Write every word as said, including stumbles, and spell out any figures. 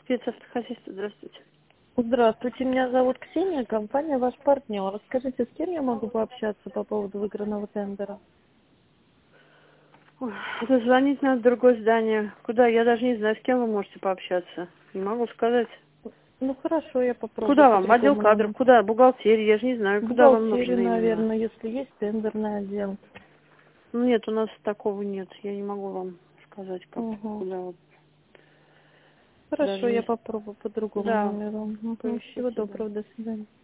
Спецавтохозяйство, здравствуйте. Здравствуйте, меня зовут Ксения, компания «Ваш партнер». Расскажите, с кем я могу пообщаться по поводу выигранного тендера? Ой, это звонить надо в другое здание. Куда? Я даже не знаю, с кем вы можете пообщаться. Не могу сказать. Ну хорошо, я попробую Куда по вам? В отдел другому кадров? номеру. Куда? Бухгалтерия? Я же не знаю, куда вам нужно Бухгалтерию, именно. наверное, если есть тендерный отдел. Ну нет, у нас такого нет. Я не могу вам сказать, как, Угу. куда вот. Даже Хорошо, я не... попробую по другому Да, номеру. Угу. Всего поищите, да. доброго, до свидания.